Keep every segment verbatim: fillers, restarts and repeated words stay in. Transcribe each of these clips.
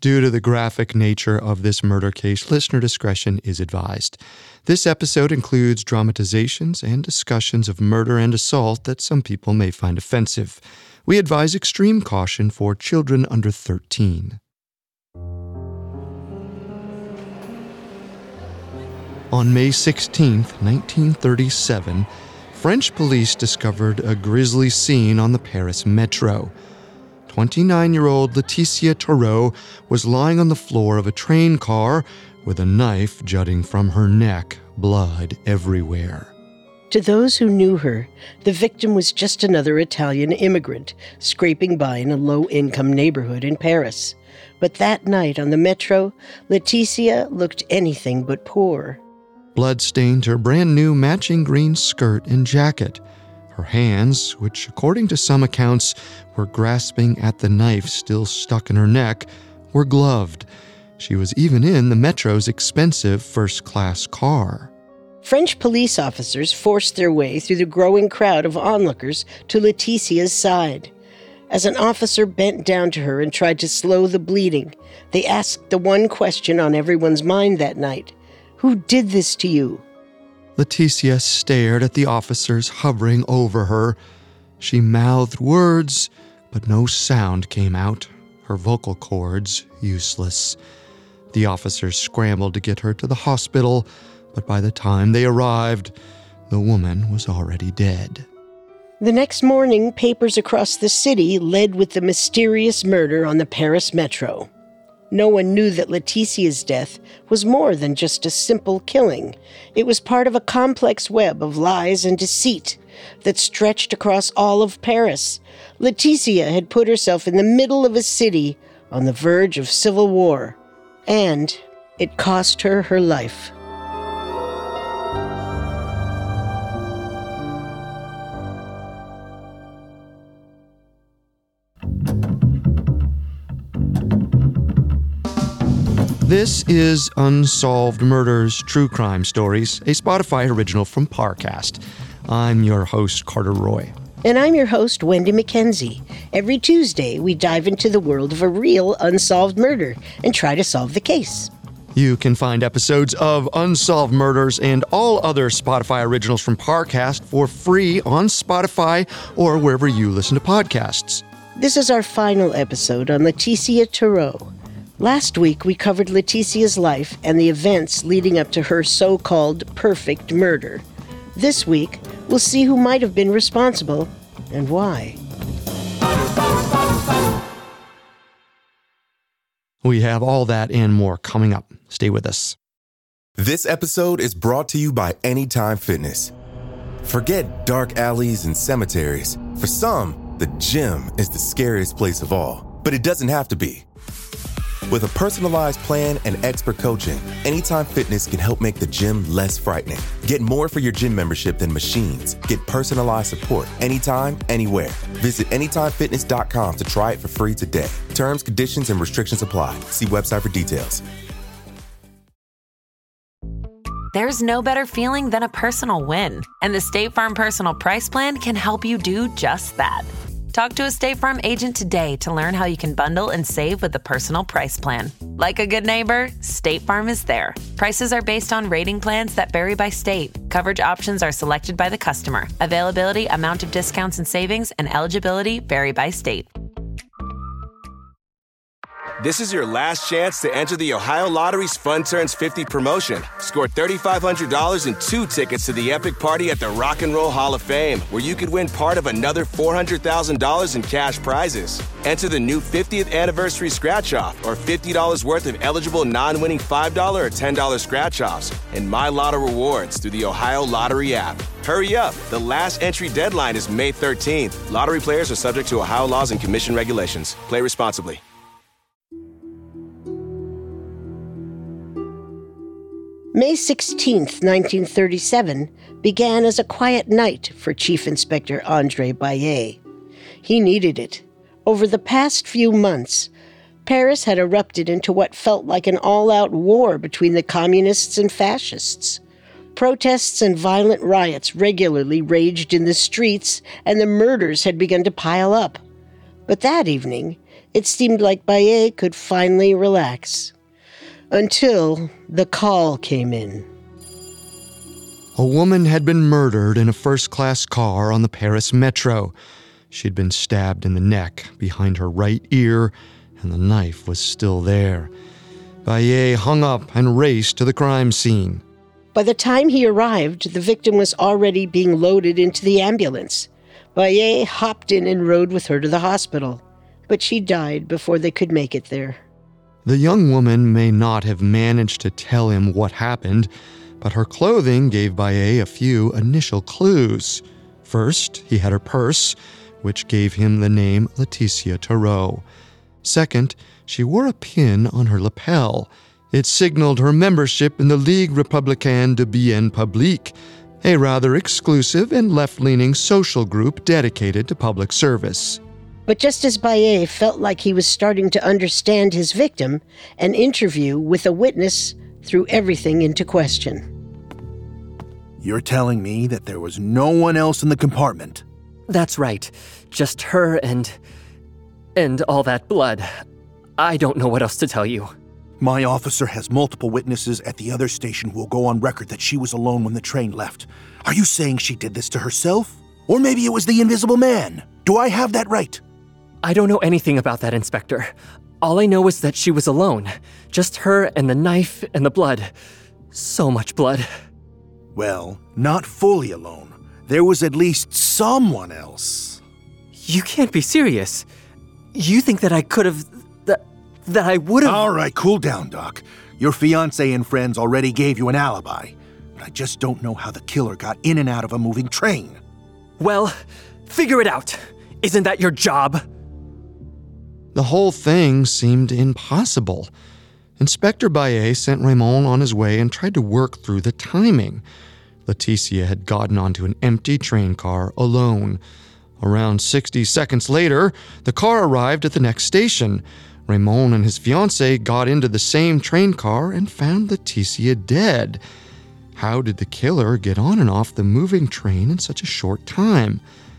Due to the graphic nature of this murder case, listener discretion is advised. This episode includes dramatizations and discussions of murder and assault that some people may find offensive. We advise extreme caution for children under thirteen. On May sixteenth, nineteen thirty-seven, French police discovered a grisly scene on the Paris metro. twenty-nine-year-old Laetitia Thoreau was lying on the floor of a train car with a knife jutting from her neck, blood everywhere. To those who knew her, the victim was just another Italian immigrant scraping by in a low-income neighborhood in Paris. But that night on the metro, Laetitia looked anything but poor. Blood stained her brand-new matching green skirt and jacket. Her hands, which according to some accounts were grasping at the knife still stuck in her neck, were gloved. She was even in the metro's expensive first-class car. French police officers forced their way through the growing crowd of onlookers to Laetitia's side. As an officer bent down to her and tried to slow the bleeding, they asked the one question on everyone's mind that night: "Who did this to you?" Laetitia stared at the officers hovering over her. She mouthed words, but no sound came out, her vocal cords useless. The officers scrambled to get her to the hospital, but by the time they arrived, the woman was already dead. The next morning, papers across the city led with the mysterious murder on the Paris metro. No one knew that Laetitia's death was more than just a simple killing. It was part of a complex web of lies and deceit that stretched across all of Paris. Laetitia had put herself in the middle of a city on the verge of civil war, and it cost her her life. This is Unsolved Murders True Crime Stories, a Spotify original from Parcast. I'm your host, Carter Roy. And I'm your host, Wendy McKenzie. Every Tuesday, we dive into the world of a real unsolved murder and try to solve the case. You can find episodes of Unsolved Murders and all other Spotify originals from Parcast for free on Spotify or wherever you listen to podcasts. This is our final episode on Laetitia Thoreau. Last week, we covered Laetitia's life and the events leading up to her so-called perfect murder. This week, we'll see who might have been responsible and why. We have all that and more coming up. Stay with us. This episode is brought to you by Anytime Fitness. Forget dark alleys and cemeteries. For some, the gym is the scariest place of all, but it doesn't have to be. With a personalized plan and expert coaching, Anytime Fitness can help make the gym less frightening. Get more for your gym membership than machines. Get personalized support anytime, anywhere. Visit anytime fitness dot com to try it for free today. Terms, conditions, and restrictions apply. See website for details. There's no better feeling than a personal win, and the State Farm Personal Price Plan can help you do just that. Talk to a State Farm agent today to learn how you can bundle and save with the Personal Price Plan. Like a good neighbor, State Farm is there. Prices are based on rating plans that vary by state. Coverage options are selected by the customer. Availability, amount of discounts and savings, and eligibility vary by state. This is your last chance to enter the Ohio Lottery's Fun Turns fifty promotion. Score three thousand five hundred dollars and two tickets to the epic party at the Rock and Roll Hall of Fame, where you could win part of another four hundred thousand dollars in cash prizes. Enter the new fiftieth anniversary scratch-off or fifty dollars worth of eligible non-winning five dollars or ten dollars scratch-offs and My Lotto rewards through the Ohio Lottery app. Hurry up. The last entry deadline is May thirteenth. Lottery players are subject to Ohio laws and commission regulations. Play responsibly. May sixteenth, nineteen thirty-seven, began as a quiet night for Chief Inspector Andre Baillet. He needed it. Over the past few months, Paris had erupted into what felt like an all-out war between the communists and fascists. Protests and violent riots regularly raged in the streets, and the murders had begun to pile up. But that evening, It seemed like Baye could finally relax. Until the call came in. A woman had been murdered in a first-class car on the Paris Metro. She'd been stabbed in the neck, behind her right ear, and the knife was still there. Baye hung up and raced to the crime scene. By the time he arrived, the victim was already being loaded into the ambulance. Baye hopped in and rode with her to the hospital, but she died before they could make it there. The young woman may not have managed to tell him what happened, but her clothing gave Baye a few initial clues. First, he had her purse, which gave him the name Laetitia Tarot. Second, she wore a pin on her lapel. It signaled her membership in the Ligue Républicaine de Bien Public, a rather exclusive and left-leaning social group dedicated to public service. But just as Baye felt like he was starting to understand his victim, an interview with a witness threw everything into question. You're telling me that there was no one else in the compartment? That's right. Just her and... and all that blood. I don't know what else to tell you. My officer has multiple witnesses at the other station who will go on record that she was alone when the train left. Are you saying she did this to herself? Or maybe it was the Invisible Man? Do I have that right? I don't know anything about that, Inspector. All I know is that she was alone. Just her and the knife and the blood. So much blood. Well, not fully alone. There was at least someone else. You can't be serious. You think that I could have... that, that I would have... All right, cool down, Doc. Your fiancé and friends already gave you an alibi. But I just don't know how the killer got in and out of a moving train. Well, figure it out. Isn't that your job? The whole thing seemed impossible. Inspector Baye sent Raymond on his way and tried to work through the timing. Laetitia had gotten onto an empty train car alone. Around sixty seconds later, the car arrived at the next station. Raymond and his fiancée got into the same train car and found Laetitia dead. How did the killer get on and off the moving train in such a short time?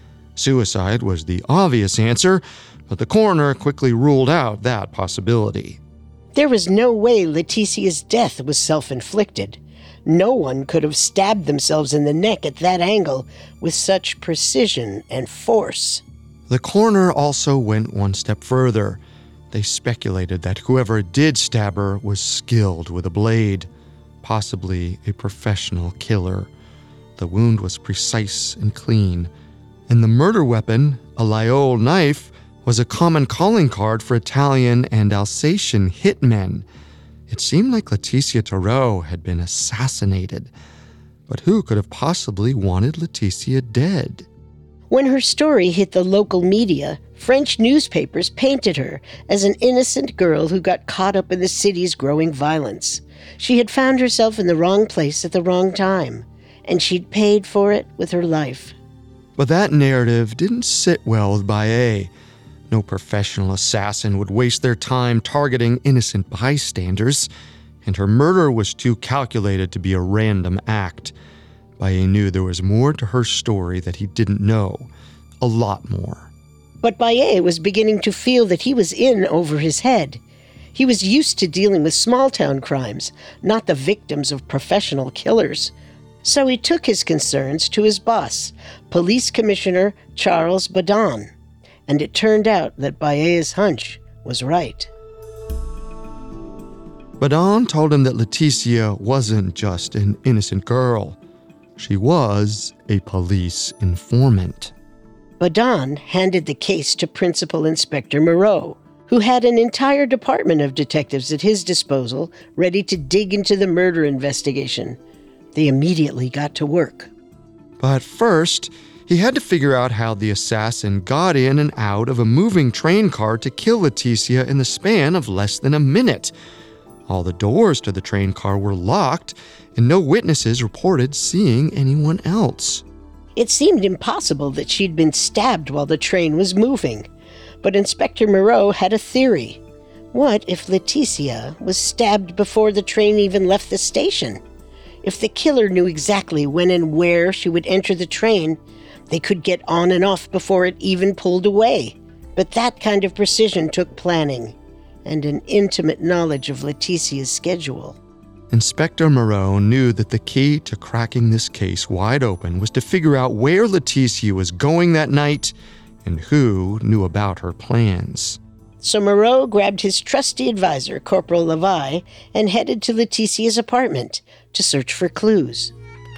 Suicide was the obvious answer, but the coroner quickly ruled out that possibility. There was no way Laetitia's death was self-inflicted. No one could have stabbed themselves in the neck at that angle with such precision and force. The coroner also went one step further. They speculated that whoever did stab her was skilled with a blade, possibly a professional killer. The wound was precise and clean, and the murder weapon, a Lyol knife, was a common calling card for Italian and Alsatian hitmen. It seemed like Laetitia Tarot had been assassinated. But who could have possibly wanted Laetitia dead? When her story hit the local media, French newspapers painted her as an innocent girl who got caught up in the city's growing violence. She had found herself in the wrong place at the wrong time, and she'd paid for it with her life. But that narrative didn't sit well with Baye. No professional assassin would waste their time targeting innocent bystanders, and her murder was too calculated to be a random act. Baye knew there was more to her story that he didn't know. A lot more. But Baye was beginning to feel that he was in over his head. He was used to dealing with small-town crimes, not the victims of professional killers. So he took his concerns to his boss, Police Commissioner Charles Badon. And it turned out that Baye's hunch was right. Badon told him that Laetitia wasn't just an innocent girl. She was a police informant. Badon handed the case to Principal Inspector Moreau, who had an entire department of detectives at his disposal ready to dig into the murder investigation. They immediately got to work. But first, he had to figure out how the assassin got in and out of a moving train car to kill Laetitia in the span of less than a minute. All the doors to the train car were locked, and no witnesses reported seeing anyone else. It seemed impossible that she'd been stabbed while the train was moving, but Inspector Moreau had a theory. What if Laetitia was stabbed before the train even left the station? If the killer knew exactly when and where she would enter the train, they could get on and off before it even pulled away. But that kind of precision took planning and an intimate knowledge of Leticia's schedule. Inspector Moreau knew that the key to cracking this case wide open was to figure out where Leticia was going that night and who knew about her plans. So Moreau grabbed his trusty advisor, Corporal Levi, and headed to Leticia's apartment to search for clues.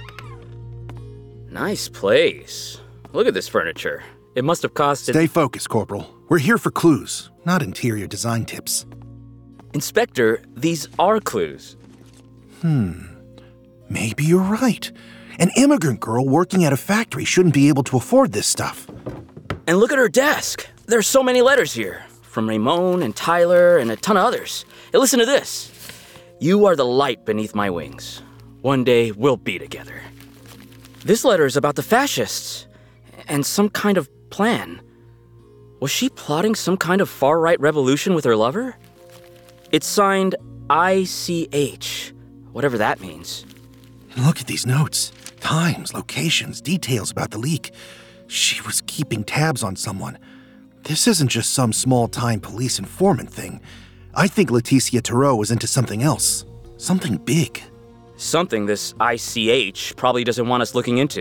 Nice place. Look at this furniture. It must have costed... Stay focused, Corporal. We're here for clues, not interior design tips. Inspector, these are clues. Hmm. Maybe you're right. An immigrant girl working at a factory shouldn't be able to afford this stuff. And look at her desk. There's so many letters here. From Ramon and Tyler and a ton of others. Hey, listen to this. You are the light beneath my wings. One day we'll be together. This letter is about the fascists and some kind of plan. Was she plotting some kind of far-right revolution with her lover? It's signed I C H, whatever that means. Look at these notes. Times, locations, details about the leak. She was keeping tabs on someone. This isn't just some small-time police informant thing. I think Leticia Tarot was into something else. Something big. Something this I C H probably doesn't want us looking into.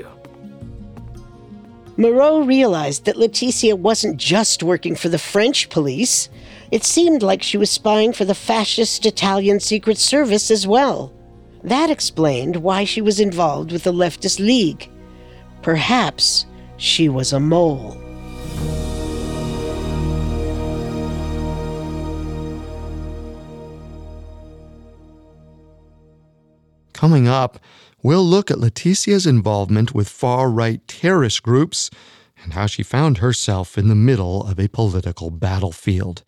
Moreau realized that Leticia wasn't just working for the French police. It seemed like she was spying for the fascist Italian Secret Service as well. That explained why she was involved with the leftist league. Perhaps she was a mole. Coming up, we'll look at Leticia's involvement with far-right terrorist groups and how she found herself in the middle of a political battlefield.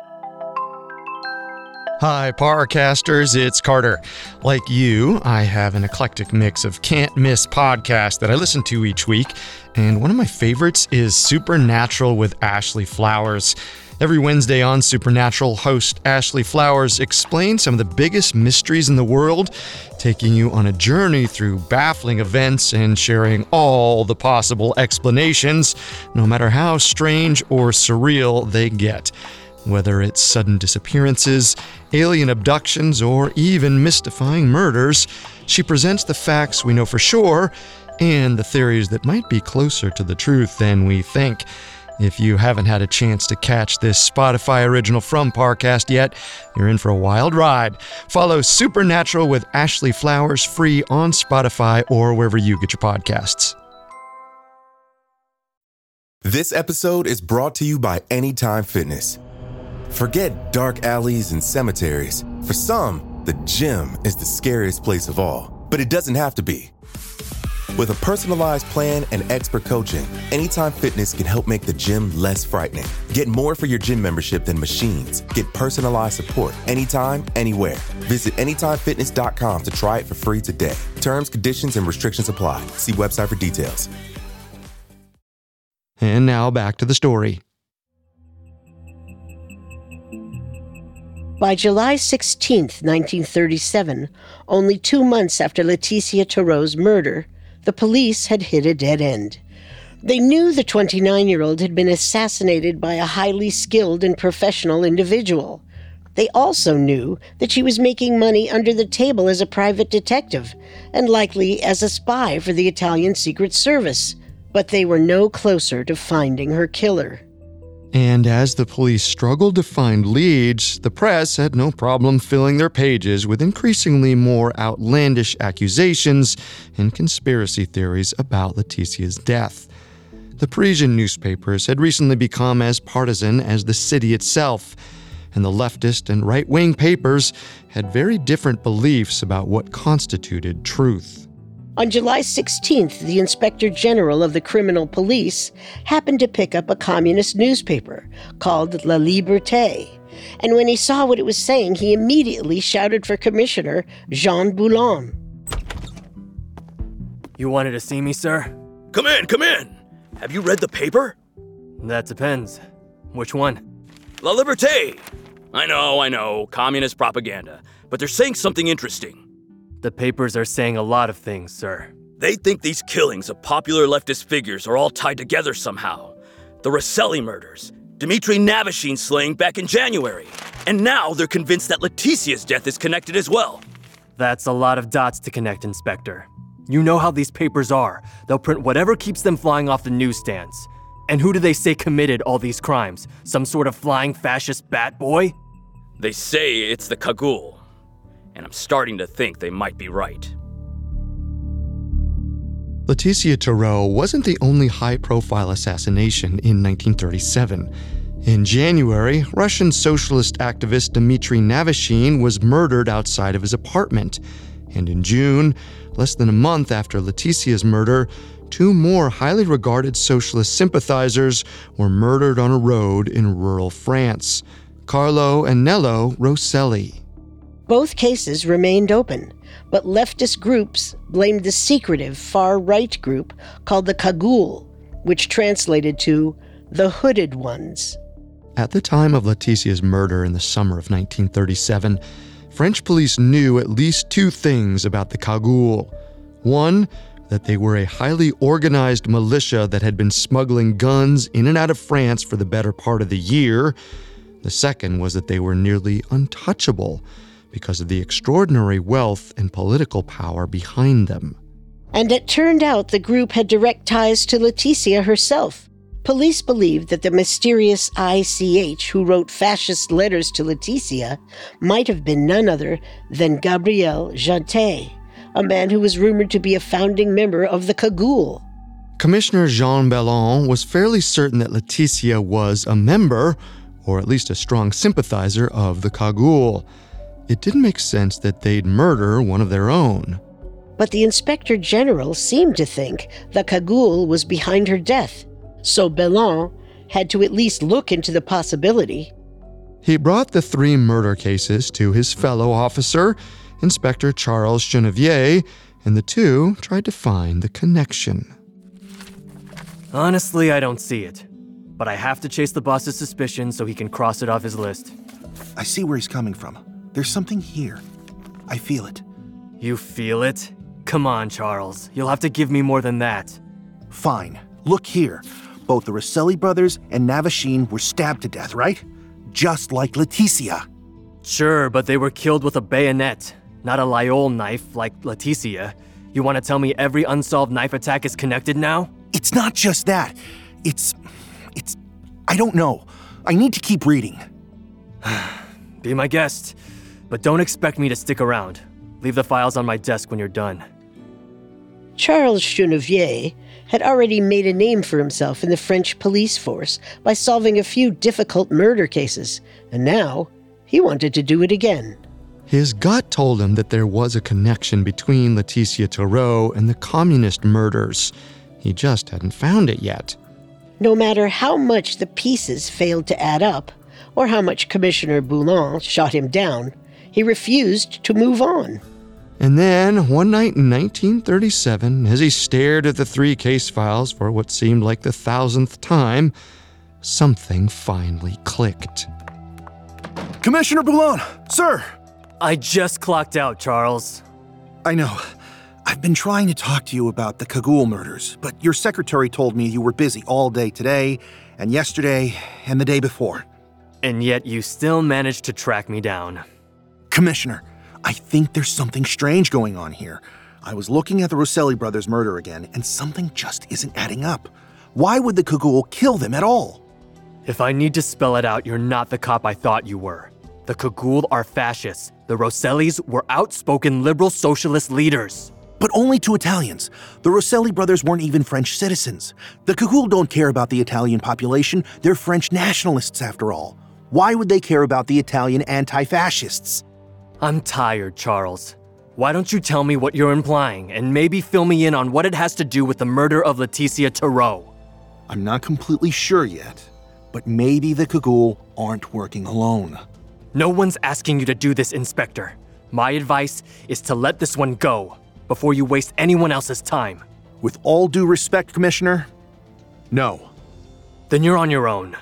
Hi, Parcasters, it's Carter. Like you, I have an eclectic mix of can't-miss podcasts that I listen to each week, and one of my favorites is Supernatural with Ashley Flowers. Every Wednesday on Supernatural, host Ashley Flowers explains some of the biggest mysteries in the world, taking you on a journey through baffling events and sharing all the possible explanations, no matter how strange or surreal they get. Whether it's sudden disappearances, alien abductions, or even mystifying murders, she presents the facts we know for sure and the theories that might be closer to the truth than we think. If you haven't had a chance to catch this Spotify original from Parcast yet, you're in for a wild ride. Follow Supernatural with Ashley Flowers free on Spotify or wherever you get your podcasts. This episode is brought to you by Anytime Fitness. Forget dark alleys and cemeteries. For some, the gym is the scariest place of all, but it doesn't have to be. With a personalized plan and expert coaching, Anytime Fitness can help make the gym less frightening. Get more for your gym membership than machines. Get personalized support anytime, anywhere. Visit anytime fitness dot com to try it for free today. Terms, conditions, and restrictions apply. See website for details. And now back to the story. By July sixteenth, nineteen thirty-seven, only two months after Leticia Tarot's murder, the police had hit a dead end. They knew the twenty-nine-year-old had been assassinated by a highly skilled and professional individual. They also knew that she was making money under the table as a private detective, and likely as a spy for the Italian Secret Service. But they were no closer to finding her killer. And as the police struggled to find leads, the press had no problem filling their pages with increasingly more outlandish accusations and conspiracy theories about Leticia's death. The Parisian newspapers had recently become as partisan as the city itself, and the leftist and right-wing papers had very different beliefs about what constituted truth. On July sixteenth, the Inspector General of the Criminal Police happened to pick up a communist newspaper called La Liberté, and when he saw what it was saying, he immediately shouted for Commissioner Jean Boulon. You wanted to see me, sir? Come in, come in! Have you read the paper? That depends. Which one? La Liberté! I know, I know, communist propaganda, but they're saying something interesting. The papers are saying a lot of things, sir. They think these killings of popular leftist figures are all tied together somehow. The Rosselli murders, Dmitri Navashin's slaying back in January. And now they're convinced that Leticia's death is connected as well. That's a lot of dots to connect, Inspector. You know how these papers are. They'll print whatever keeps them flying off the newsstands. And who do they say committed all these crimes? Some sort of flying fascist bat boy? They say it's the Cagoule. And I'm starting to think they might be right. Leticia Tarot wasn't the only high-profile assassination in nineteen thirty-seven. In January, Russian socialist activist Dmitri Navashin was murdered outside of his apartment. And in June, less than a month after Leticia's murder, two more highly regarded socialist sympathizers were murdered on a road in rural France, Carlo and Nello Rosselli. Both cases remained open, but leftist groups blamed the secretive far-right group called the Cagoule, which translated to the Hooded Ones. At the time of Leticia's murder in the summer of nineteen thirty-seven, French police knew at least two things about the Cagoule. One, that they were a highly organized militia that had been smuggling guns in and out of France for the better part of the year. The second was that they were nearly untouchable because of the extraordinary wealth and political power behind them. And it turned out the group had direct ties to Leticia herself. Police believed that the mysterious I C H who wrote fascist letters to Leticia might have been none other than Gabriel Jeantet, a man who was rumored to be a founding member of the Cagoule. Commissioner Jean Bellon was fairly certain that Leticia was a member, or at least a strong sympathizer, of the Cagoule. It didn't make sense that they'd murder one of their own. But the Inspector General seemed to think the Cagoule was behind her death, so Bellon had to at least look into the possibility. He brought the three murder cases to his fellow officer, Inspector Charles Genevier, and the two tried to find the connection. Honestly, I don't see it. But I have to chase the boss's suspicion so he can cross it off his list. I see where he's coming from. There's something here. I feel it. You feel it? Come on, Charles. You'll have to give me more than that. Fine. Look here. Both the Rosselli brothers and Navashin were stabbed to death, right? Just like Leticia. Sure, but they were killed with a bayonet, not a Lyol knife like Leticia. You want to tell me every unsolved knife attack is connected now? It's not just that. It's... it's... I don't know. I need to keep reading. Be my guest, but don't expect me to stick around. Leave the files on my desk when you're done. Charles Genevier had already made a name for himself in the French police force by solving a few difficult murder cases, and now he wanted to do it again. His gut told him that there was a connection between Leticia Tarot and the communist murders. He just hadn't found it yet. No matter how much the pieces failed to add up, or how much Commissioner Boulon shot him down, he refused to move on. And then, one night in nineteen thirty-seven, as he stared at the three case files for what seemed like the thousandth time, something finally clicked. Commissioner Boulon, sir! I just clocked out, Charles. I know. I've been trying to talk to you about the Cagoule murders, but your secretary told me you were busy all day today, and yesterday, and the day before. And yet you still managed to track me down. Commissioner, I think there's something strange going on here. I was looking at the Rosselli brothers' murder again, and something just isn't adding up. Why would the Cagoule kill them at all? If I need to spell it out, you're not the cop I thought you were. The Cagoule are fascists. The Rossellis were outspoken liberal socialist leaders. But only to Italians. The Rosselli brothers weren't even French citizens. The Cagoule don't care about the Italian population. They're French nationalists, after all. Why would they care about the Italian anti-fascists? I'm tired, Charles. Why don't you tell me what you're implying, and maybe fill me in on what it has to do with the murder of Leticia Tarot? I'm not completely sure yet, but maybe the Cagoule aren't working alone. No one's asking you to do this, Inspector. My advice is to let this one go before you waste anyone else's time. With all due respect, Commissioner, no. Then you're on your own.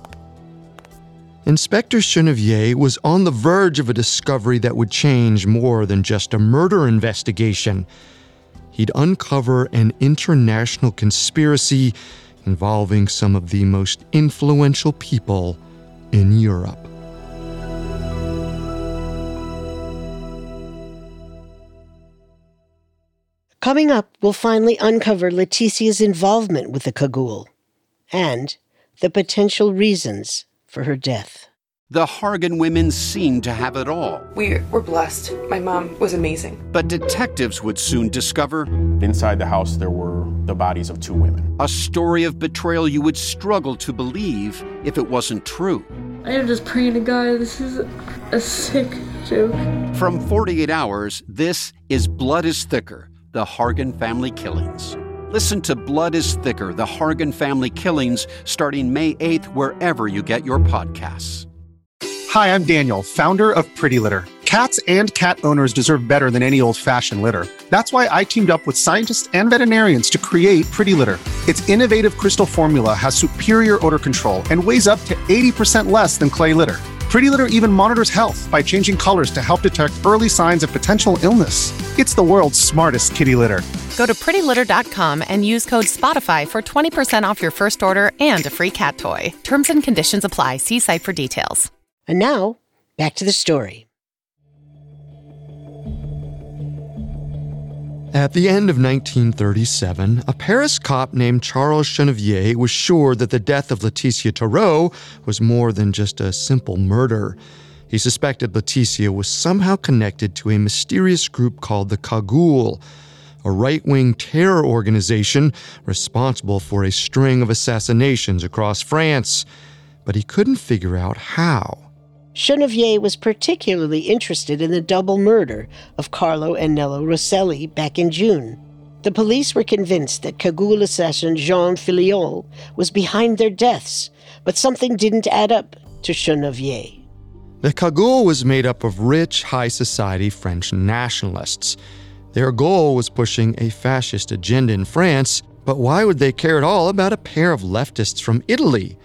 Inspector Chenevier was on the verge of a discovery that would change more than just a murder investigation. He'd uncover an international conspiracy involving some of the most influential people in Europe. Coming up, we'll finally uncover Leticia's involvement with the Cagoule and the potential reasons for her death. The Hargan women seemed to have it all. We were blessed. My mom was amazing. But detectives would soon discover inside the house there were the bodies of two women. A story of betrayal you would struggle to believe if it wasn't true. I am just praying to God, this is a sick joke. From forty-eight hours, this is Blood is Thicker, the Hargan family killings. Listen to Blood is Thicker, the Hargan family killings, starting May eighth, wherever you get your podcasts. Hi, I'm Daniel, founder of Pretty Litter. Cats and cat owners deserve better than any old-fashioned litter. That's why I teamed up with scientists and veterinarians to create Pretty Litter. Its innovative crystal formula has superior odor control and weighs up to eighty percent less than clay litter. Pretty Litter even monitors health by changing colors to help detect early signs of potential illness. It's the world's smartest kitty litter. Go to pretty litter dot com and use code SPOTIFY for twenty percent off your first order and a free cat toy. Terms and conditions apply. See site for details. And now, back to the story. At the end of nineteen thirty-seven, a Paris cop named Charles Chenevier was sure that the death of Leticia Thoreau was more than just a simple murder. He suspected Leticia was somehow connected to a mysterious group called the Cagoule, a right-wing terror organization responsible for a string of assassinations across France. But he couldn't figure out how. Chenevier was particularly interested in the double murder of Carlo and Nello Rosselli back in June. The police were convinced that Cagoule assassin Jean Filiol was behind their deaths, but something didn't add up to Chenevier. The Cagoule was made up of rich, high-society French nationalists. Their goal was pushing a fascist agenda in France, but why would they care at all about a pair of leftists from Italy?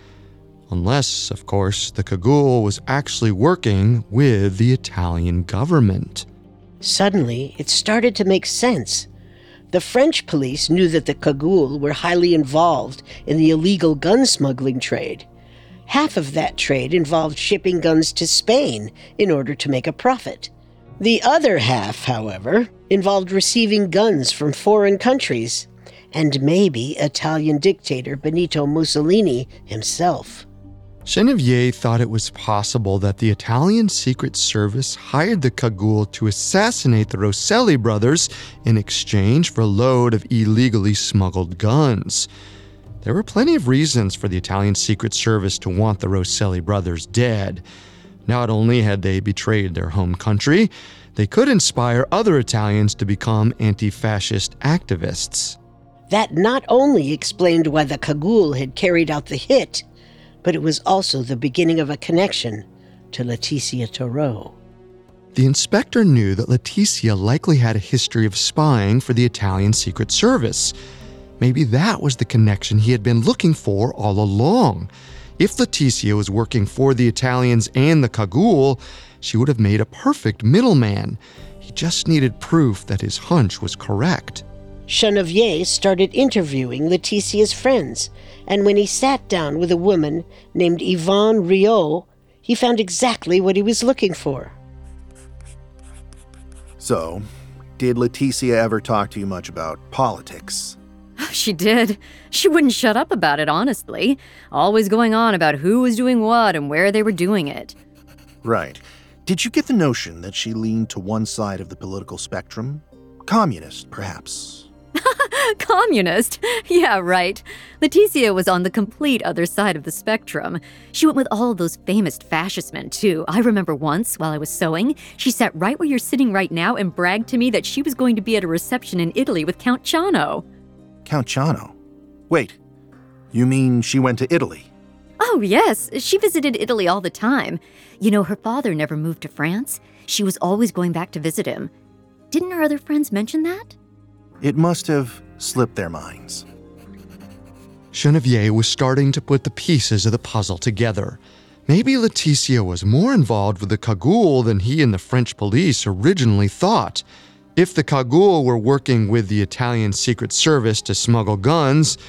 Unless, of course, the Cagoule was actually working with the Italian government. Suddenly, it started to make sense. The French police knew that the Cagoule were highly involved in the illegal gun smuggling trade. Half of that trade involved shipping guns to Spain in order to make a profit. The other half, however, involved receiving guns from foreign countries, and maybe Italian dictator Benito Mussolini himself. Chenevier thought it was possible that the Italian Secret Service hired the Cagoule to assassinate the Rosselli brothers in exchange for a load of illegally smuggled guns. There were plenty of reasons for the Italian Secret Service to want the Rosselli brothers dead. Not only had they betrayed their home country, they could inspire other Italians to become anti-fascist activists. That not only explained why the Cagoule had carried out the hit, but it was also the beginning of a connection to Leticia Thoreau. The inspector knew that Leticia likely had a history of spying for the Italian Secret Service. Maybe that was the connection he had been looking for all along. If Leticia was working for the Italians and the Cagoule, she would have made a perfect middleman. He just needed proof that his hunch was correct. Chenevier started interviewing Leticia's friends, and when he sat down with a woman named Yvonne Riot, he found exactly what he was looking for. So, did Leticia ever talk to you much about politics? She did. She wouldn't shut up about it, honestly. Always going on about who was doing what and where they were doing it. Right. Did you get the notion that she leaned to one side of the political spectrum? Communist, perhaps? Communist? Yeah, right. Leticia was on the complete other side of the spectrum. She went with all those famous fascist men, too. I remember once, while I was sewing, she sat right where you're sitting right now and bragged to me that she was going to be at a reception in Italy with Count Ciano. Count Ciano? Wait, you mean she went to Italy? Oh, yes. She visited Italy all the time. You know, her father never moved to France. She was always going back to visit him. Didn't her other friends mention that? It must have slipped their minds. Chenevier was starting to put the pieces of the puzzle together. Maybe Leticia was more involved with the Cagoule than he and the French police originally thought. If the Cagoule were working with the Italian Secret Service to smuggle guns,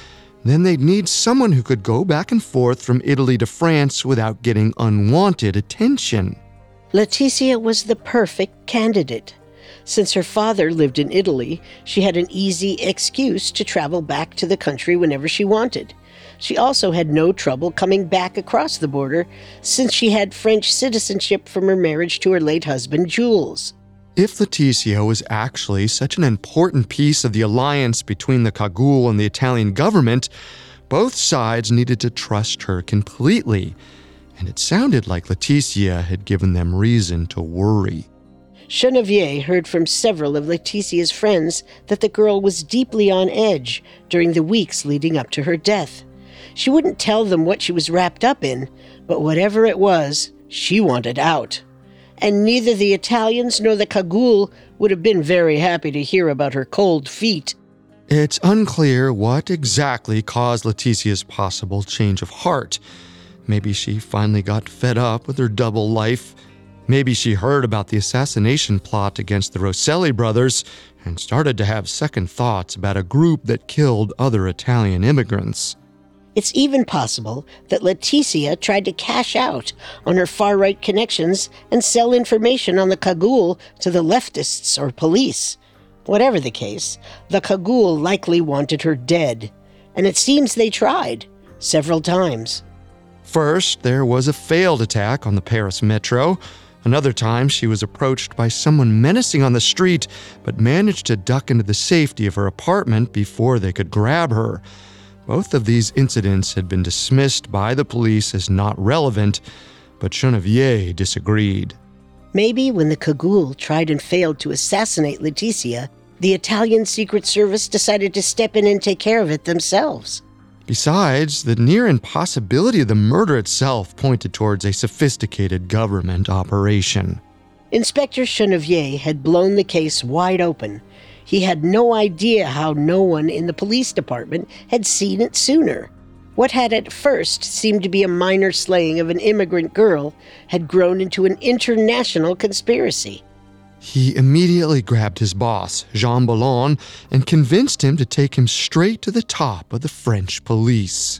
Then they'd need someone who could go back and forth from Italy to France without getting unwanted attention. Leticia was the perfect candidate. Since her father lived in Italy, she had an easy excuse to travel back to the country whenever she wanted. She also had no trouble coming back across the border, since she had French citizenship from her marriage to her late husband, Jules. If Leticia was actually such an important piece of the alliance between the Cagoule and the Italian government, both sides needed to trust her completely. And it sounded like Leticia had given them reason to worry. Genevieve heard from several of Leticia's friends that the girl was deeply on edge during the weeks leading up to her death. She wouldn't tell them what she was wrapped up in, but whatever it was, she wanted out. And neither the Italians nor the Cagoule would have been very happy to hear about her cold feet. It's unclear what exactly caused Leticia's possible change of heart. Maybe she finally got fed up with her double life. Maybe she heard about the assassination plot against the Rosselli brothers and started to have second thoughts about a group that killed other Italian immigrants. It's even possible that Leticia tried to cash out on her far-right connections and sell information on the Cagoule to the leftists or police. Whatever the case, the Cagoule likely wanted her dead, and it seems they tried several times. First, there was a failed attack on the Paris metro. Another time, she was approached by someone menacing on the street, but managed to duck into the safety of her apartment before they could grab her. Both of these incidents had been dismissed by the police as not relevant, but Genevieve disagreed. Maybe when the Cagoule tried and failed to assassinate Leticia, the Italian Secret Service decided to step in and take care of it themselves. Besides, the near impossibility of the murder itself pointed towards a sophisticated government operation. Inspector Genevieve had blown the case wide open. He had no idea how no one in the police department had seen it sooner. What had at first seemed to be a minor slaying of an immigrant girl had grown into an international conspiracy. He immediately grabbed his boss, Jean Boulogne, and convinced him to take him straight to the top of the French police.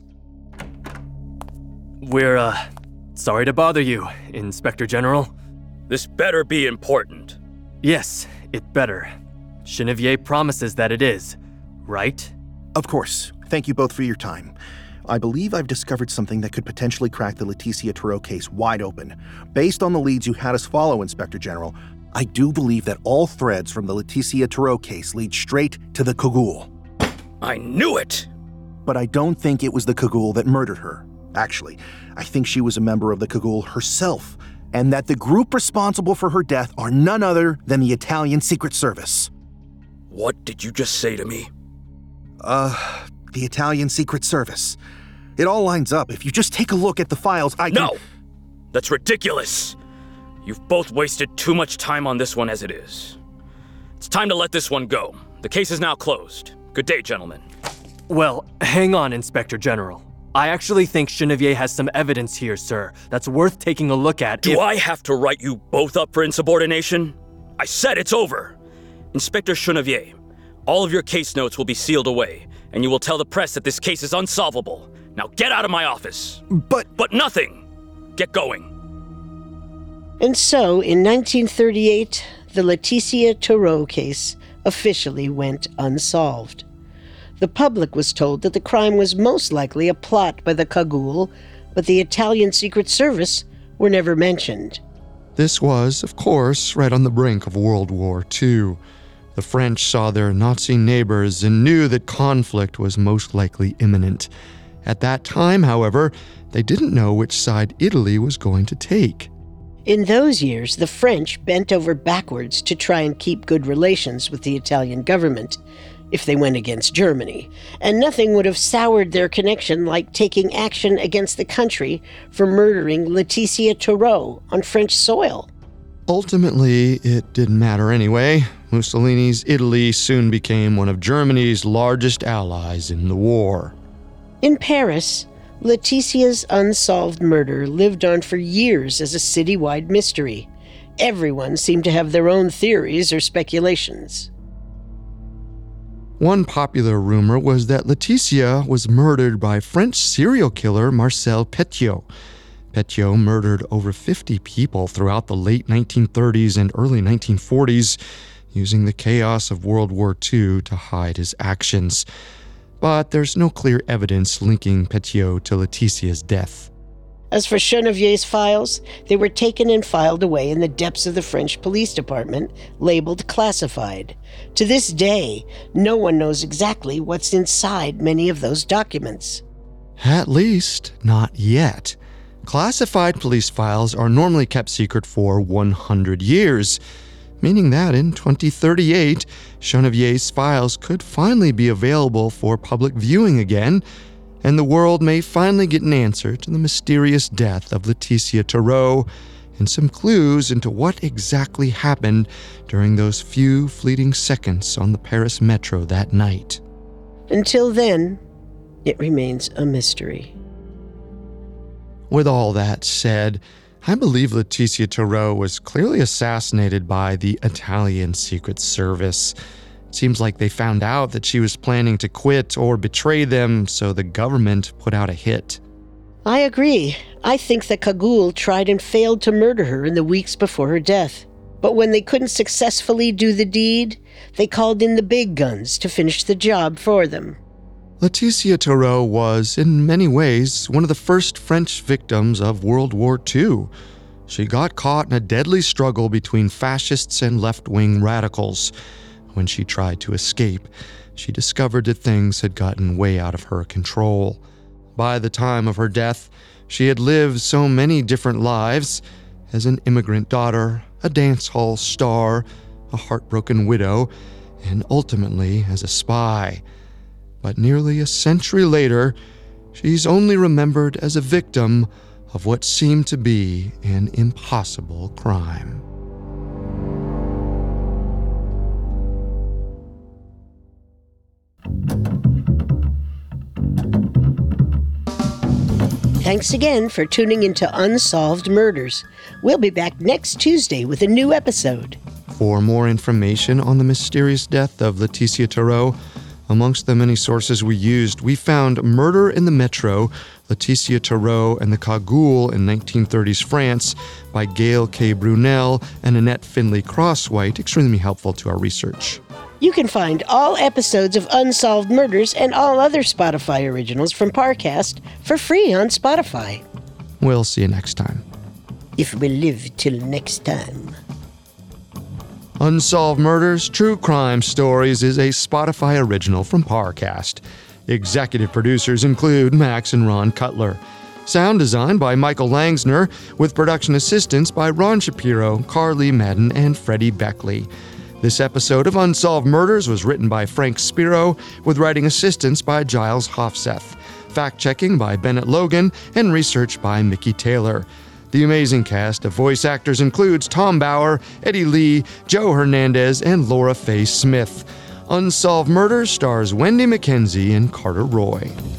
We're, uh, sorry to bother you, Inspector General. This better be important. Yes, it better. Genevieve promises that it is, right? Of course. Thank you both for your time. I believe I've discovered something that could potentially crack the Leticia Thoreau case wide open. Based on the leads you had us follow, Inspector General, I do believe that all threads from the Leticia Thoreau case lead straight to the Cagoule. I knew it! But I don't think it was the Cagoule that murdered her. Actually, I think she was a member of the Cagoule herself, and that the group responsible for her death are none other than the Italian Secret Service. What did you just say to me? Uh, the Italian Secret Service. It all lines up. If you just take a look at the files, I can... No! That's ridiculous! You've both wasted too much time on this one as it is. It's time to let this one go. The case is now closed. Good day, gentlemen. Well, hang on, Inspector General. I actually think Genevieve has some evidence here, sir, that's worth taking a look at. Do if... I have to write you both up for insubordination? I said it's over! Inspector Genevieve, all of your case notes will be sealed away, and you will tell the press that this case is unsolvable. Now get out of my office. But... But nothing! Get going. And so, in nineteen thirty-eight, the Leticia Thoreau case officially went unsolved. The public was told that the crime was most likely a plot by the Cagoule, but the Italian Secret Service were never mentioned. This was, of course, right on the brink of World War Two. The French saw their Nazi neighbors and knew that conflict was most likely imminent. At that time, however, they didn't know which side Italy was going to take. In those years, the French bent over backwards to try and keep good relations with the Italian government, if they went against Germany, and nothing would have soured their connection like taking action against the country for murdering Leticia Thoreau on French soil. Ultimately, it didn't matter anyway. Mussolini's Italy soon became one of Germany's largest allies in the war. In Paris, Leticia's unsolved murder lived on for years as a citywide mystery. Everyone seemed to have their own theories or speculations. One popular rumor was that Leticia was murdered by French serial killer Marcel Petiot. Petiot murdered over fifty people throughout the late nineteen thirties and early nineteen forties, using the chaos of World War Two to hide his actions. But there's no clear evidence linking Petiot to Leticia's death. As for Chenevier's files, they were taken and filed away in the depths of the French police department, labeled classified. To this day, no one knows exactly what's inside many of those documents. At least, not yet. Classified police files are normally kept secret for one hundred years, meaning that in twenty thirty-eight, Chenevier's files could finally be available for public viewing again, and the world may finally get an answer to the mysterious death of Leticia Tarot and some clues into what exactly happened during those few fleeting seconds on the Paris metro that night. Until then, it remains a mystery. With all that said, I believe Leticia Tarot was clearly assassinated by the Italian Secret Service. It seems like they found out that she was planning to quit or betray them, so the government put out a hit. I agree. I think that Cagoule tried and failed to murder her in the weeks before her death. But when they couldn't successfully do the deed, they called in the big guns to finish the job for them. Leticia Tarot was, in many ways, one of the first French victims of World War Two. She got caught in a deadly struggle between fascists and left-wing radicals. When she tried to escape, she discovered that things had gotten way out of her control. By the time of her death, she had lived so many different lives: as an immigrant daughter, a dance hall star, a heartbroken widow, and ultimately as a spy. But nearly a century later, she's only remembered as a victim of what seemed to be an impossible crime. Thanks again for tuning into Unsolved Murders. We'll be back next Tuesday with a new episode. For more information on the mysterious death of Leticia Tarot, amongst the many sources we used, we found Murder in the Metro, Leticia Tarot and the Cagoule in nineteen thirties France by Gail K. Brunel and Annette Finley Crosswhite, extremely helpful to our research. You can find all episodes of Unsolved Murders and all other Spotify originals from Parcast for free on Spotify. We'll see you next time. If we live till next time. Unsolved Murders, True Crime Stories is a Spotify original from Parcast. Executive producers include Max and Ron Cutler. Sound design by Michael Langsner, with production assistance by Ron Shapiro, Carly Madden, and Freddie Beckley. This episode of Unsolved Murders was written by Frank Spiro, with writing assistance by Giles Hofseth, fact-checking by Bennett Logan, and research by Mickey Taylor. The amazing cast of voice actors includes Tom Bauer, Eddie Lee, Joe Hernandez, and Laura Faye Smith. Unsolved Murders stars Wendy McKenzie and Carter Roy.